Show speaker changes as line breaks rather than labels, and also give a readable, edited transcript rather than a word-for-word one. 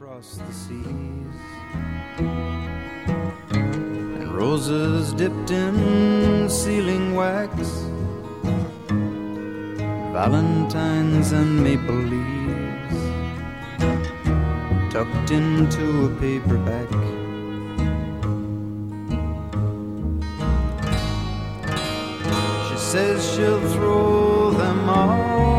across the seas, and roses dipped in sealing wax, valentines and maple leaves tucked into a paperback. She says she'll throw them all